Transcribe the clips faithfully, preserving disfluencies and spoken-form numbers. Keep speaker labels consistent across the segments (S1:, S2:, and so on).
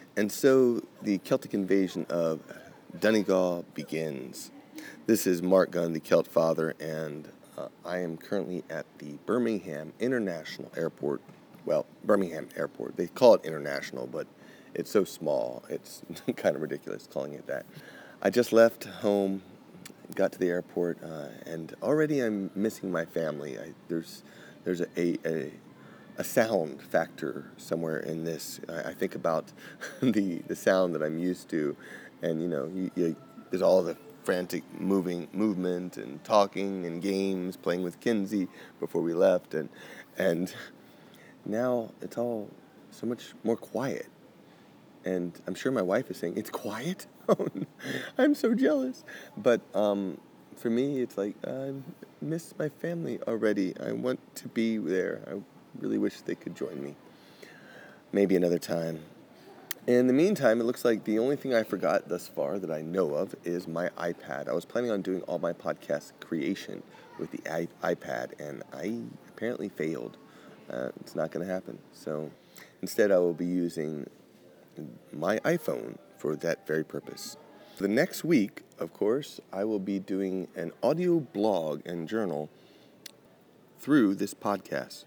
S1: And so the Celtic invasion of Donegal begins. This is Mark Gunn, the Celt Father, and uh, I am currently at the Birmingham International Airport. Well, Birmingham Airport. They call it international, but it's so small, it's kind of ridiculous calling it that. I just left home, got to the airport, uh, and already I'm missing my family. I, there's there's a, a a sound factor somewhere in this. I, I think about the the sound that I'm used to, and you know, you, you, there's all the frantic moving movement and talking and games, playing with Kinsey before we left, and and now it's all so much more quiet. And I'm sure my wife is saying, it's quiet? Oh, no. I'm so jealous. But um, for me, it's like, I miss my family already. I want to be there. I really wish they could join me. Maybe another time. In the meantime, it looks like the only thing I forgot thus far that I know of is my iPad. I was planning on doing all my podcast creation with the I- iPad, and I apparently failed. Uh, it's not going to happen. So instead, I will be using my iPhone for that very purpose. The next week, of course, I will be doing an audio blog and journal through this podcast.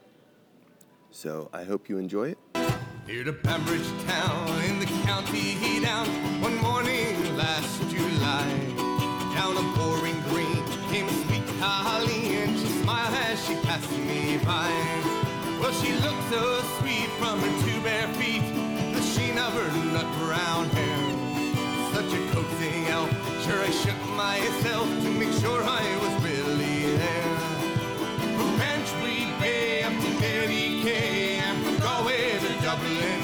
S1: So I hope you enjoy it.
S2: Here to Pembridge town in the county down one morning last July. Down a boring green came sweet Holly, and she smiled as she passed me by. Well, she looked so sweet from her two bare feet, the sheen of her nut brown hair. Such a coaxing elf, sure I shook myself to make sure I was really there. From Bantry Bay up to Derry Quay, and from Galway to Dublin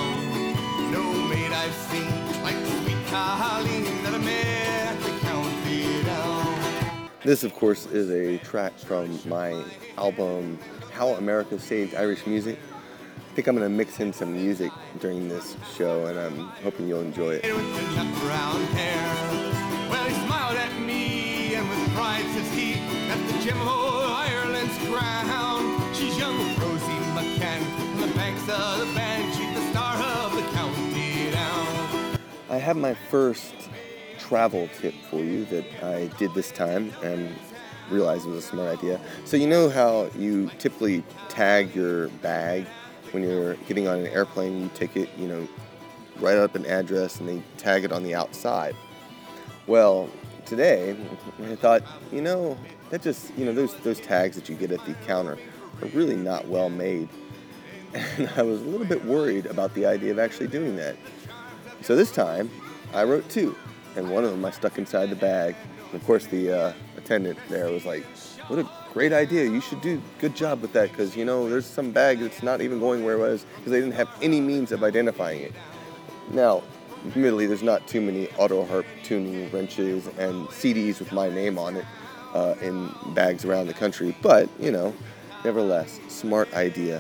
S2: town, no maid I've seen like the sweet Colleen that I met at the county down.
S1: This, of course, is a track from my album, How America Saved Irish Music. I think I'm going to mix in some music during this show, and I'm hoping you'll enjoy it.
S2: With the nut brown hair, well, he smiled at me, and with pride says he, that's the gem of old Ireland's crown. She's young Rosie McCann, on the banks of the band, she's the star of the county down.
S1: I have my first travel tip for you that I did this time and realized it was a smart idea. So you know how you typically tag your bag when you're getting on an airplane? You take it, you know, write up an address and they tag it on the outside. Well, today I thought, you know, that just, you know, those those tags that you get at the counter are really not well made. And I was a little bit worried about the idea of actually doing that. So this time I wrote two, and one of them I stuck inside the bag. And of course the uh, attendant there was like, what a great idea. You should do a good job with that, because, you know, there's some bag that's not even going where it was because they didn't have any means of identifying it. Now, admittedly, there's not too many auto harp tuning wrenches and C Ds with my name on it uh, in bags around the country, but, you know, nevertheless, smart idea.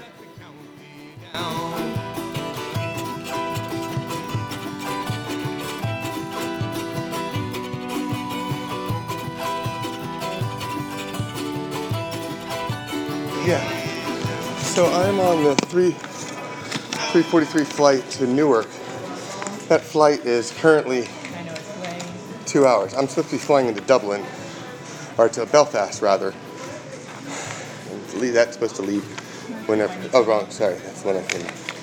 S1: Yeah, so I'm on the three forty-three flight to Newark. That flight is currently two hours. I'm supposed to be flying into Dublin, or to Belfast rather. And that's supposed to leave whenever. Oh, wrong. Sorry, that's when I can.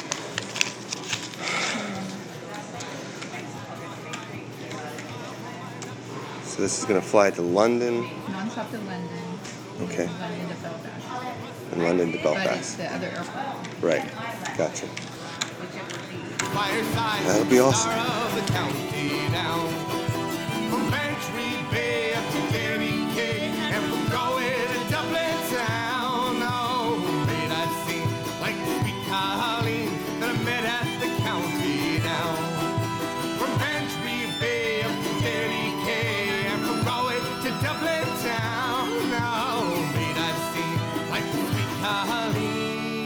S1: So this is going to fly to London.
S3: Non-stop to London.
S1: Okay.
S3: And London to Belfast.
S1: And London to Belfast.
S3: But it's the other airport.
S1: Right. Gotcha.
S2: Fireside,
S1: That'll be awesome.
S2: star of the county down. From Bantry Bay up to Derry Quay, and from Galway to Dublin town. Oh, maid I've seen like the sweet Colleen that I met at the county down. From Bantry Bay up to Derry Quay, and from Galway to Dublin town. Oh, maid I've seen like the sweet Colleen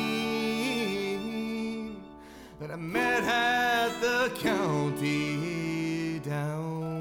S2: that I met at the county down.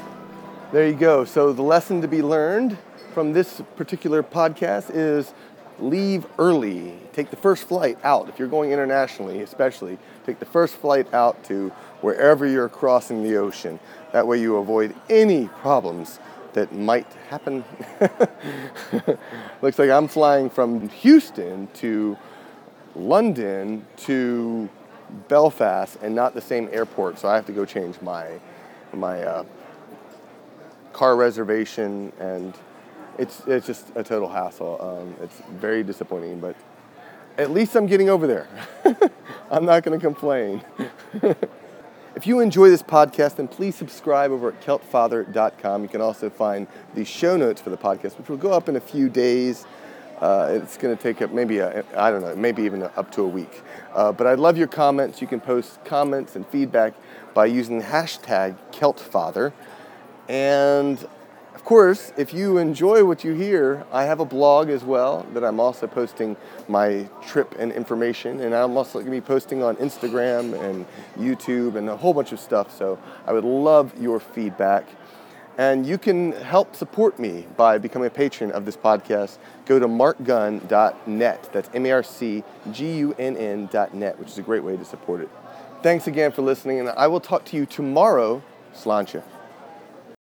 S1: There you go. So the lesson to be learned from this particular podcast is leave early. Take the first flight out. If you're going internationally, especially, take the first flight out to wherever you're crossing the ocean. That way you avoid any problems that might happen. Looks like I'm flying from Houston to London to Belfast and not the same airport, so I have to go change my my uh, car reservation, and it's it's just a total hassle. Um, it's very disappointing, but at least I'm getting over there. I'm not going to complain. If you enjoy this podcast, then please subscribe over at Celt Father dot com. You can also find the show notes for the podcast, which will go up in a few days. Uh, it's going to take up maybe, a, I don't know, maybe even up to a week. Uh, but I'd love your comments. You can post comments and feedback by using the hashtag CeltFather. And of course, if you enjoy what you hear, I have a blog as well that I'm also posting my trip and information. And I'm also going to be posting on Instagram and YouTube and a whole bunch of stuff. So I would love your feedback. And you can help support me by becoming a patron of this podcast. Go to mark gunn dot net. That's M A R C G U N N dot net, which is a great way to support it. Thanks again for listening, and I will talk to you tomorrow. Sláinte.